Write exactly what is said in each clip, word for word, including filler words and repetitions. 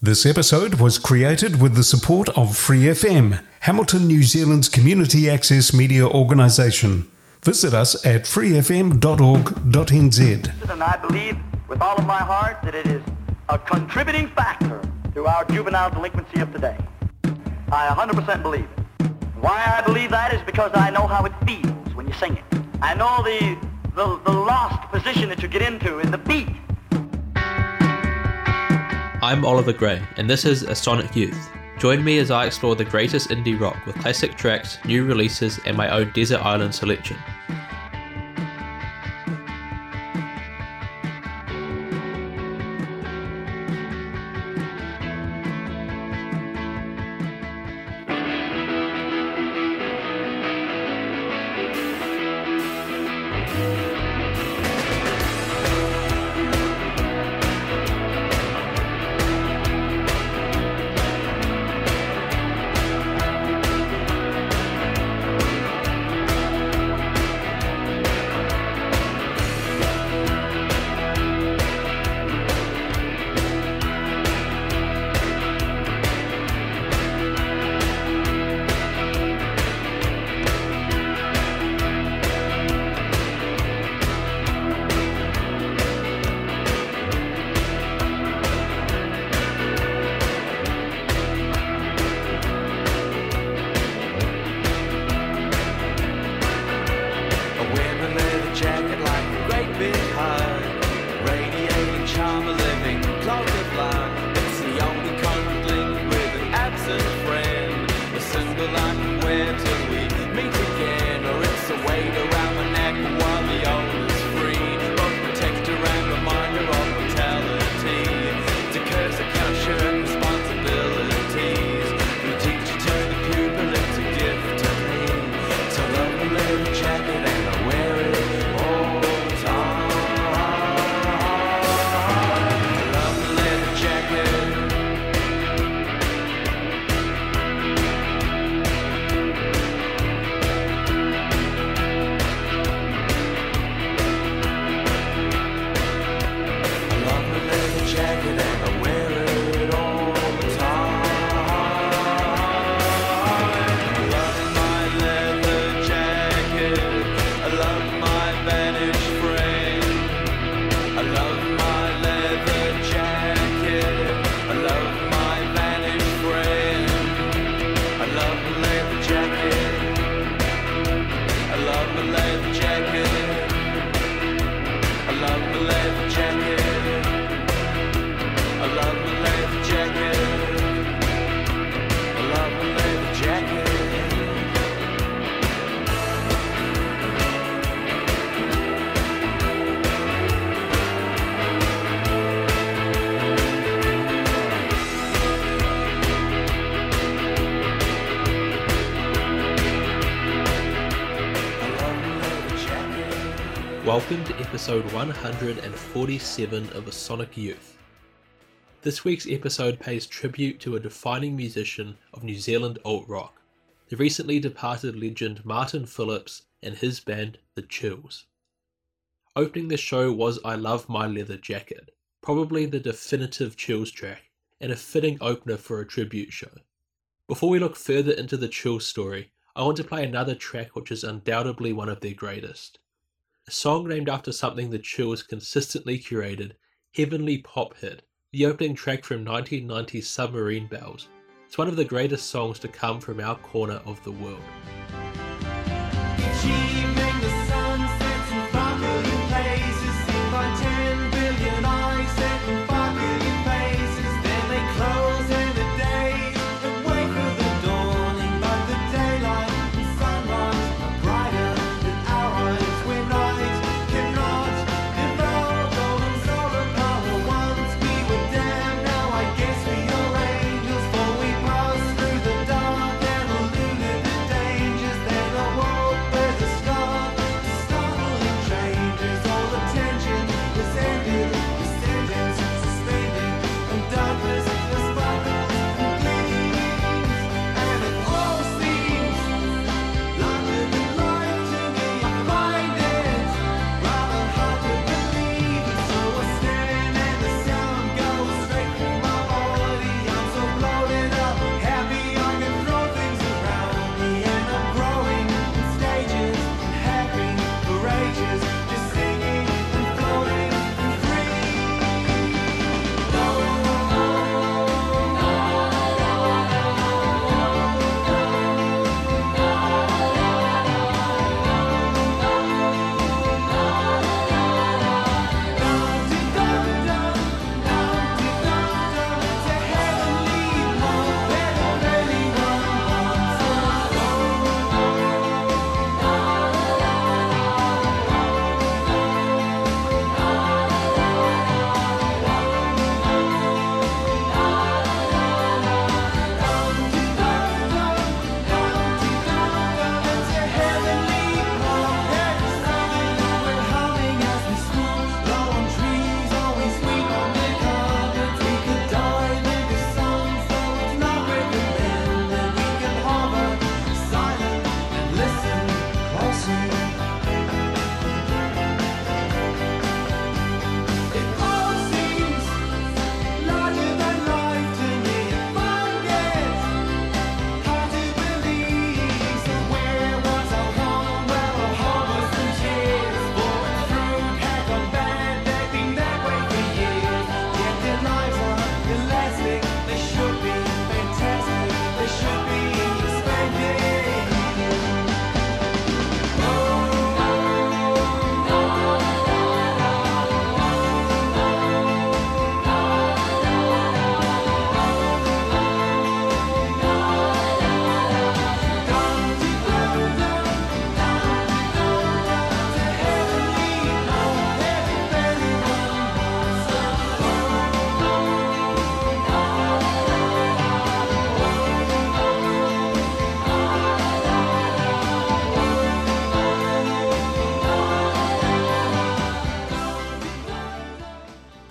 This episode was created with the support of Free F M, Hamilton, New Zealand's community access media organisation. Visit us at free f m dot org dot n z. And I believe with all of my heart that it is a contributing factor to our juvenile delinquency of today. I one hundred percent believe it. Why I believe that is because I know how it feels when you sing it. I know the, the, the lost position that you get into in the beat. I'm Oliver Gray, and this is A Sonic Youth. Join me as I explore the greatest indie rock with classic tracks, new releases, and my own desert island selection. Welcome to episode one hundred forty-seven of A Sonic Youth. This week's episode pays tribute to a defining musician of New Zealand alt-rock, the recently departed legend Martin Phillips and his band The Chills. Opening the show was I Love My Leather Jacket, probably the definitive Chills track, and a fitting opener for a tribute show. Before we look further into the Chills story, I want to play another track which is undoubtedly one of their greatest. A song named after something the Chills consistently curated, heavenly pop hit, the opening track from nineteen ninety's Submarine Bells. It's one of the greatest songs to come from our corner of the world. Each evening the sun sets in sparkling places, seen by ten billion eyes set in sparkling faces. Then they close in the day and wait for the dawning, but the daylight and sunrise are brighter than our eyes. When night cannot devour golden solar power. Once we were damned, now I guess we are angels, for we pass through the dark and eluded the dangers. Then awoke where the stars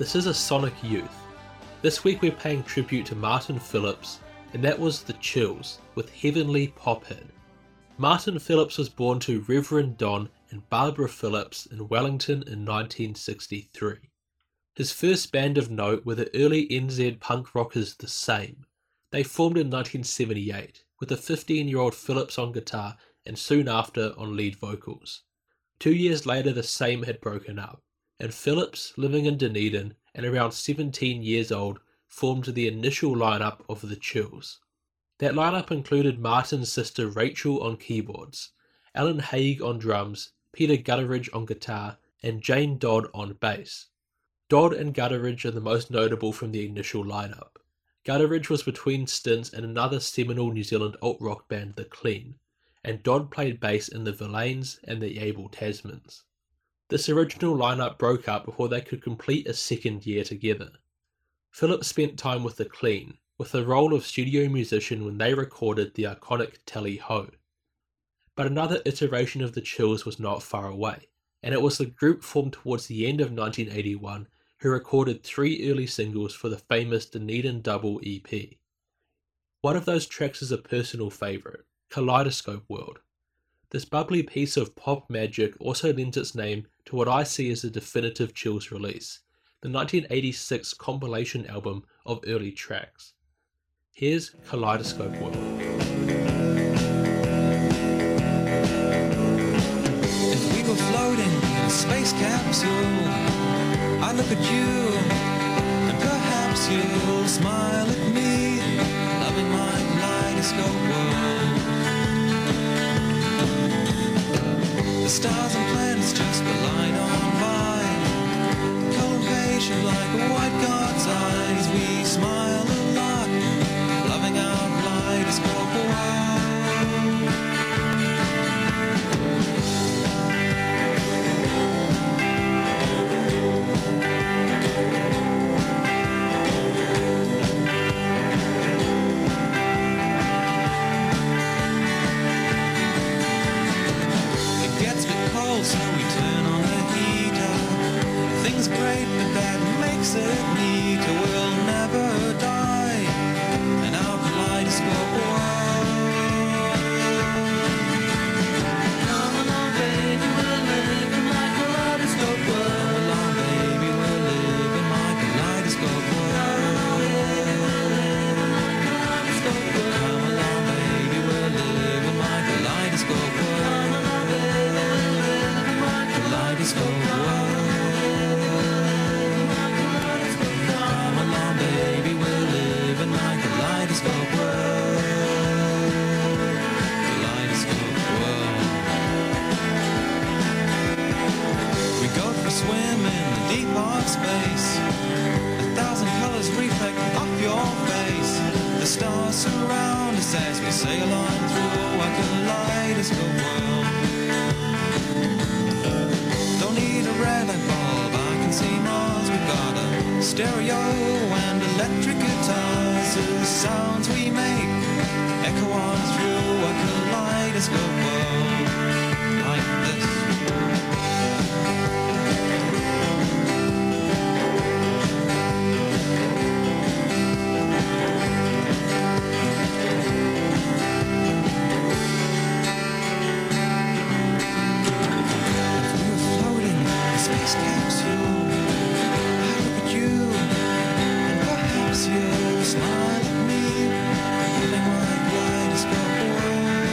This is a Sonic Youth. This week we're paying tribute to Martin Phillips, and that was The Chills with Heavenly Pop Hit. Martin Phillips was born to Reverend Don and Barbara Phillips in Wellington in nineteen sixty-three. His first band of note were the early N Z punk rockers The Same. They formed in nineteen seventy-eight, with a fifteen-year-old Phillips on guitar and soon after on lead vocals. Two years later The Same had broken up, and Phillips, living in Dunedin and around seventeen years old, formed the initial lineup of The Chills. That lineup included Martin's sister Rachel on keyboards, Alan Haig on drums, Peter Gutteridge on guitar, and Jane Dodd on bass. Dodd and Gutteridge are the most notable from the initial lineup. Gutteridge was between stints in another seminal New Zealand alt-rock band The Clean, and Dodd played bass in the Verlaines and the Abel Tasmans. This original lineup broke up before they could complete a second year together. Phillips spent time with The Clean, with the role of studio musician when they recorded the iconic Tally Ho. But another iteration of The Chills was not far away, and it was the group formed towards the end of nineteen eighty-one who recorded three early singles for the famous Dunedin Double E P. One of those tracks is a personal favourite, Kaleidoscope World. This bubbly piece of pop magic also lends its name to what I see as a definitive Chills release, the nineteen eighty-six compilation album of early tracks. Here's Kaleidoscope World. If we were floating in a space capsule, I look at you, and perhaps you'll smile at me, loving my kaleidoscope world. The stars and planets just align on by, cold and patient like a white god's eyes. We smile a lot, loving our kaleidoscope world. So we turn on the heater. Things great, but that makes it neater. We'll never die in our kaleidoscope world. Come along, baby, we'll live in my kaleidoscope world. Come along, baby, we'll live in my kaleidoscope world. Come along, baby, we'll live in my kaleidoscope world. Kaleidoscope world. Come along, baby, we'll live in my kaleidoscope world. Kaleidoscope world. We go for a swim in the deep of space. A thousand colors reflect off your face. The stars surround us as we sail on through our kaleidoscope world. Don't need a red light bulb, I can see Mars. We've got a stereo and electric guitars. The sounds we make echo on through a kaleidoscope world like this. Space capsule, I look at you, and perhaps you'll smile at me, living my kaleidoscope world.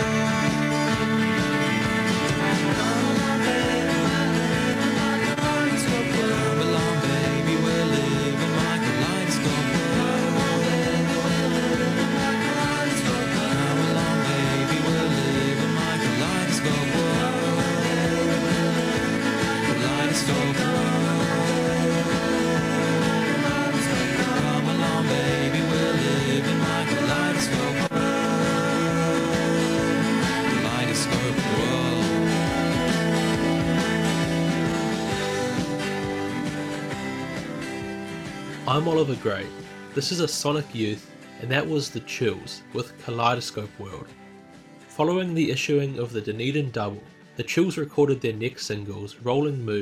Come along, baby, we'll live in my kaleidoscope world. Come along, baby, we'll live in my kaleidoscope world. Come along, baby, we'll live in my kaleidoscope world. Kaleidoscope world. Come along, baby, we'll live in my kaleidoscope world. Kaleidoscope world. I'm Oliver Gray. This is a Sonic Youth, and that was The Chills with Kaleidoscope World. Following the issuing of the Dunedin Double, The Chills recorded their next singles, Rolling Moon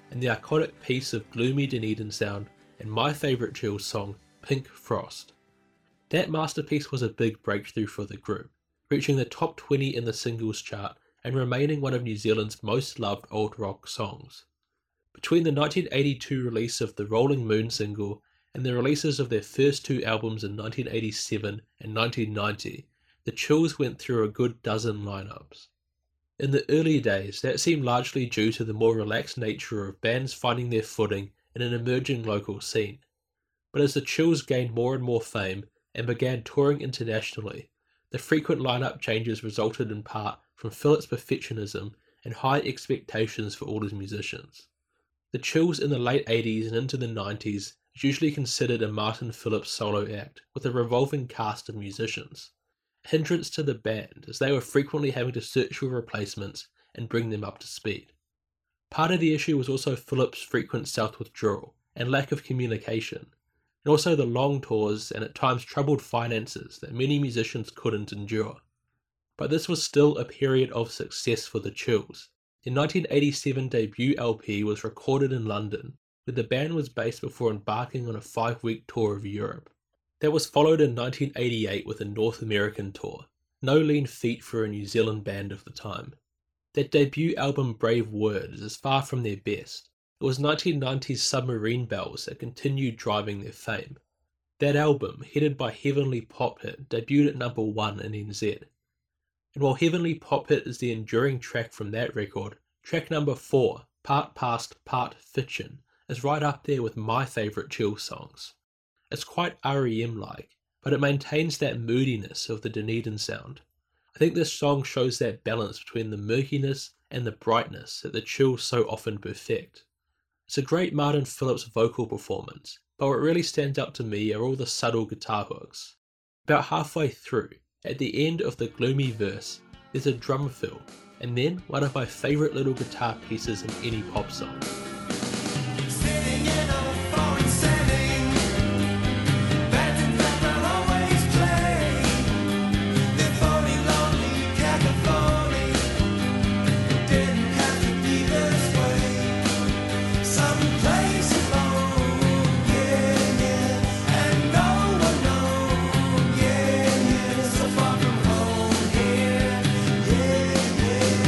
and the iconic piece of gloomy Dunedin sound and my favourite Chills song, Pink Frost. That masterpiece was a big breakthrough for the group, reaching the top twenty in the singles chart and remaining one of New Zealand's most loved alt rock songs. Between the nineteen eighty-two release of the Rolling Moon single and the releases of their first two albums in nineteen eighty-seven and nineteen ninety, the Chills went through a good dozen lineups. In the early days, that seemed largely due to the more relaxed nature of bands finding their footing in an emerging local scene. But as the Chills gained more and more fame and began touring internationally, the frequent lineup changes resulted in part from Philip's perfectionism and high expectations for all his musicians. The Chills in the late eighties and into the nineties is usually considered a Martin Phillips solo act with a revolving cast of musicians, a hindrance to the band as they were frequently having to search for replacements and bring them up to speed. Part of the issue was also Phillips' frequent self-withdrawal and lack of communication, and also the long tours and at times troubled finances that many musicians couldn't endure. But this was still a period of success for the Chills. Their nineteen eighty-seven debut L P was recorded in London, where the band was based before embarking on a five-week tour of Europe. That was followed in nineteen eighty-eight with a North American tour, no lean feat for a New Zealand band of the time. That debut album Brave Words is far from their best. It was nineteen nineties Submarine Bells that continued driving their fame. That album, headed by Heavenly Pop Hit, debuted at number one in N Z. And while Heavenly Pop Hit is the enduring track from that record, track number four, Part Past, Part Fiction, is right up there with my favourite Chills songs. It's quite R E M-like, but it maintains that moodiness of the Dunedin sound. I think this song shows that balance between the murkiness and the brightness that the Chills so often perfect. It's a great Martin Phillips vocal performance, but what really stands out to me are all the subtle guitar hooks. About halfway through, at the end of the gloomy verse, there's a drum fill, and then one of my favourite little guitar pieces in any pop song. Sitting in a foreign setting, bands and bands will always play. They're phony, lonely, cacophony. Didn't have to be this way. Some place alone, yeah, yeah, and no one knows, yeah, yeah. So far from home, here, yeah,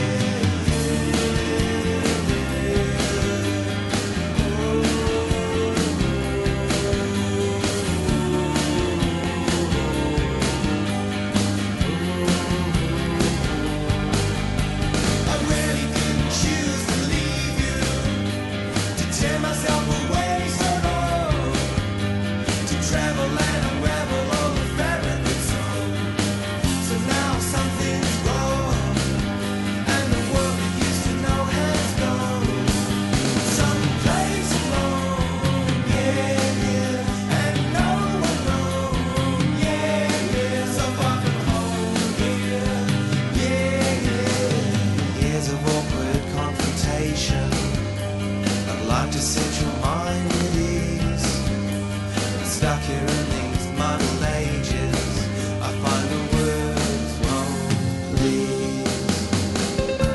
I really didn't choose to leave you, to tear myself away so long, to travel and unravel all the fabric that's on. So now something's wrong, and the world we used to know has gone. Some place alone, yeah, yeah, and no one knows, yeah, yeah. So far from home, here, yeah, yeah. Years of awkward confrontation. I'd like to set your mind at ease. Stuck here in these modern ages, I find the words won't please.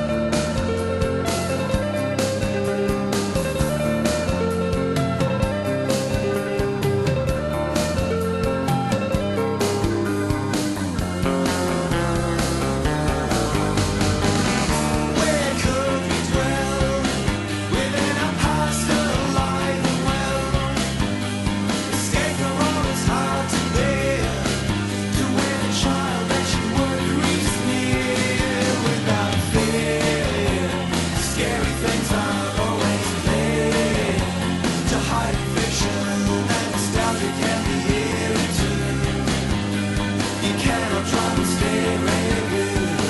Where could we dwell within a past alive and well? Escape from all is hard to bear. To win a child that you would reach near without fear. Scary things are always there. To hide fiction and nostalgia can be here too. You cannot try to stay regular.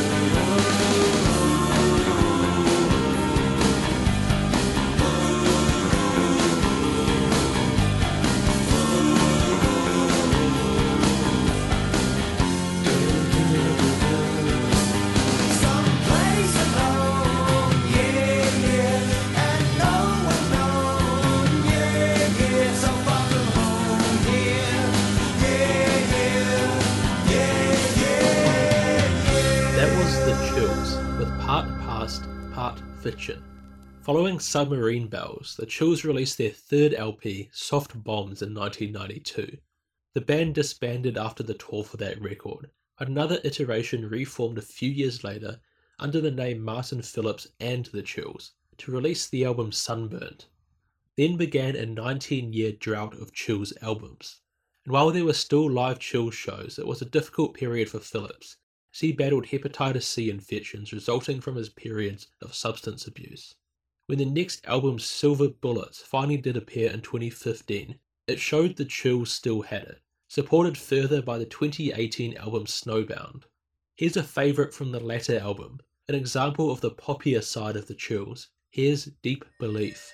Someplace alone, yeah, yeah, and no one knows, yeah, yeah. So far from home, here, yeah, yeah, yeah, yeah, yeah. That was the Chills with Part Past, Part Fiction. Following Submarine Bells, the Chills released their third L P, Soft Bombs, in nineteen ninety-two. The band disbanded after the tour for that record, but another iteration reformed a few years later under the name Martin Phillips and the Chills to release the album Sunburned. Then began a nineteen-year drought of Chills albums, and while there were still live Chills shows, it was a difficult period for Phillips, as he battled hepatitis C infections resulting from his periods of substance abuse. When the next album Silver Bullets finally did appear in twenty fifteen, it showed the Chills still had it, supported further by the twenty eighteen album Snowbound. Here's a favourite from the latter album, an example of the poppier side of the Chills. Here's Deep Belief.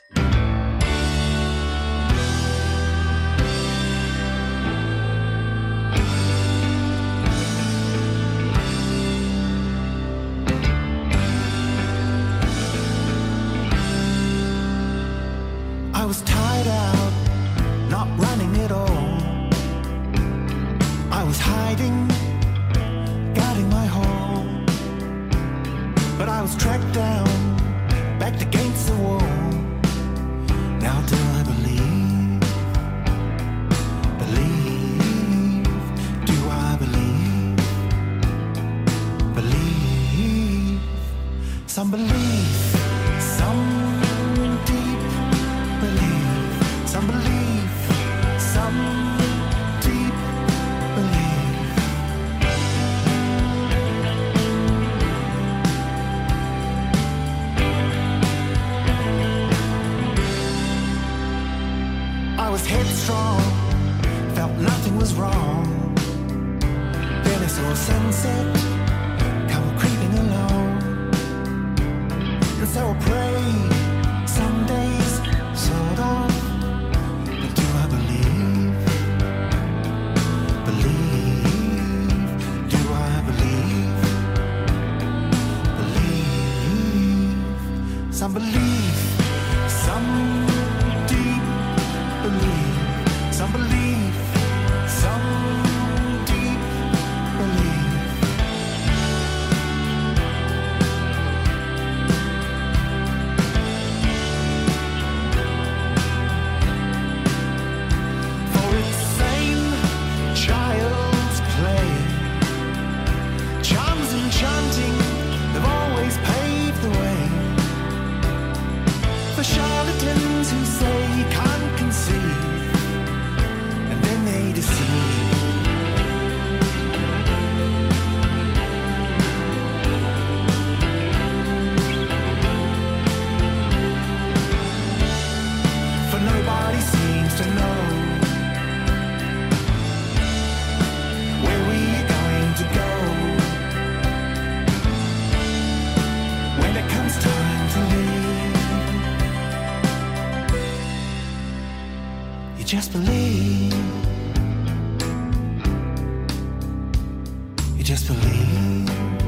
I was tired out, not running at all. I was hiding, guarding my home. But I was tracked down, backed against the wall. Now do I believe? Believe? Do I believe? Believe? Some believe, some Some belief, some deep belief. I was headstrong, felt nothing was wrong. Then I saw a sunset come creeping along. And so I prayed, some days, sort of. Some believe, some deep belief. Some believe, some deep belief. For insane child's play, charms enchanting have always paved the way. For charlatans who say you can't conceive, and then they deceive. For nobody seems to know where we're going to go when it comes time to leave. You just believe. You just believe.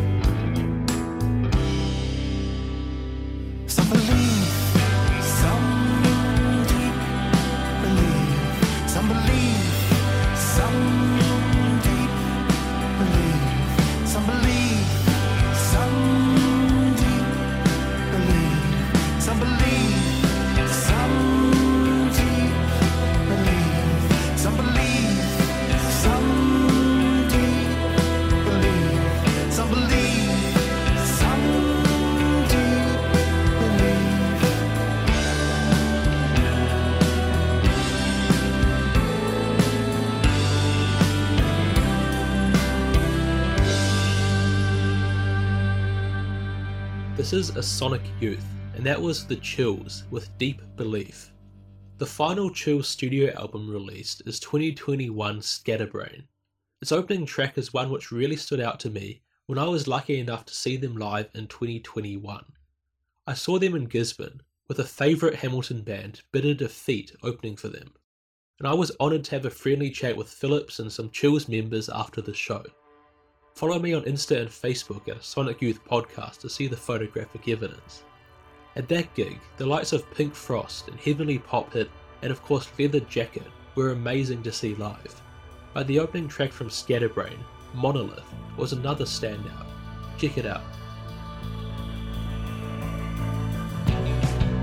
Some believe, some deep believe. Some believe, some deep believe. Some believe, some deep believe. Some believe, some deep believe. Some believe, some deep believe. Some believe, some deep believe. This is A Sonic Youth, and that was The Chills with Deep Belief. The final Chills studio album released is twenty twenty-one Scatterbrain. Its opening track is one which really stood out to me when I was lucky enough to see them live in twenty twenty-one. I saw them in Gisborne, with a favourite Hamilton band, Bitter Defeat, opening for them, and I was honoured to have a friendly chat with Phillips and some Chills members after the show. Follow me on Insta and Facebook at Sonic Youth Podcast to see the photographic evidence. At that gig, the likes of Pink Frost and Heavenly Pop Hit and of course Leather Jacket were amazing to see live, but the opening track from Scatterbrain, Monolith, was another standout. Check it out.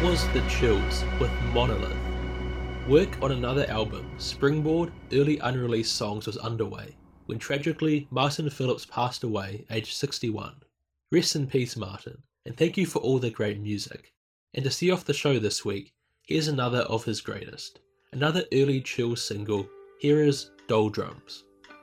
was The Chills with Monolith. Work on another album, Springboard, early unreleased songs was underway, when tragically Martin Phillips passed away aged sixty-one. Rest in peace, Martin, and thank you for all the great music. And to see off the show this week, here's another of his greatest. Another early Chills single, here is Doldrums.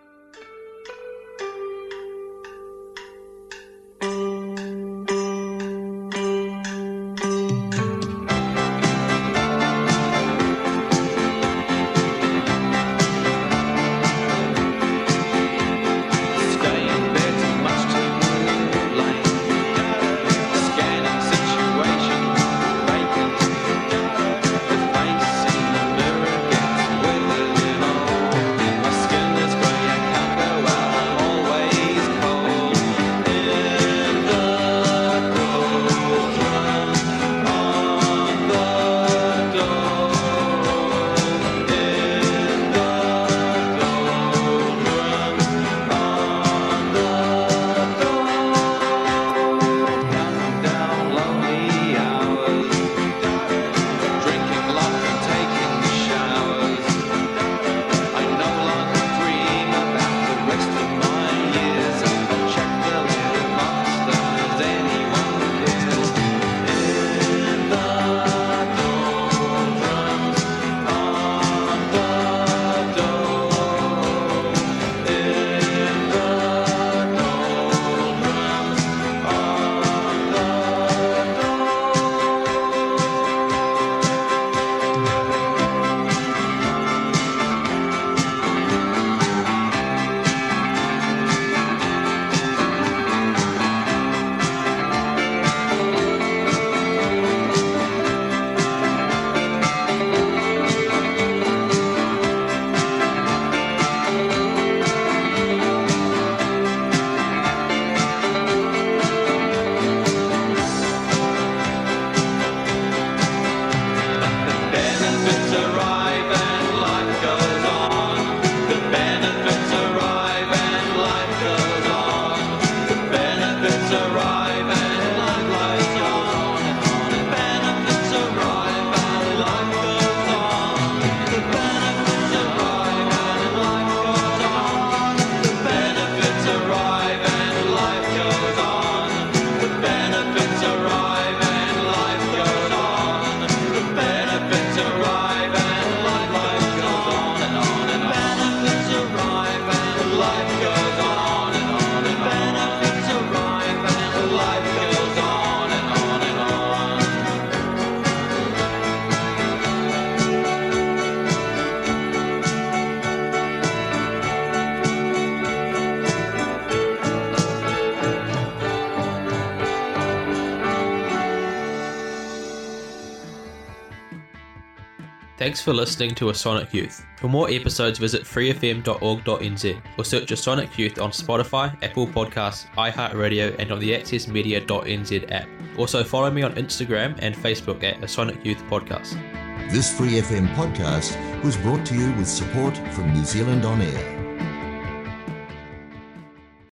Thanks for listening to A Sonic Youth. For more episodes, visit free f m dot org dot n z or search A Sonic Youth on Spotify, Apple Podcasts, iHeartRadio and on the access media dot n z app. Also follow me on Instagram and Facebook at A Sonic Youth Podcast. This Free F M podcast was brought to you with support from New Zealand On Air.